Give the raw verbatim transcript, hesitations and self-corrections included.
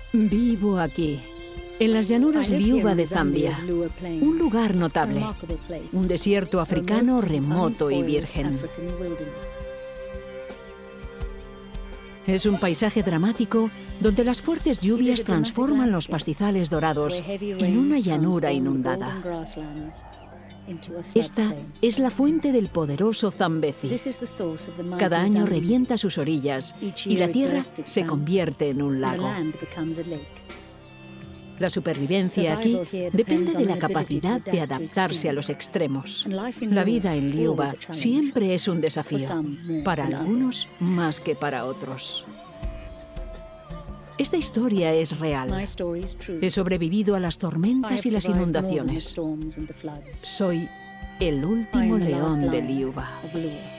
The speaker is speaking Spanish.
Vivo aquí, en las llanuras Liuba de Zambia, un lugar notable, un desierto africano remoto y virgen. Es un paisaje dramático donde las fuertes lluvias transforman los pastizales dorados en una llanura inundada. Esta es la fuente del poderoso Zambezi. Cada año revienta sus orillas y la tierra se convierte en un lago. La supervivencia aquí depende de la capacidad de adaptarse a los extremos. La vida en Liuba siempre es un desafío, para algunos más que para otros. Esta historia es real. He sobrevivido a las tormentas y las inundaciones. Soy el último león de Liuba.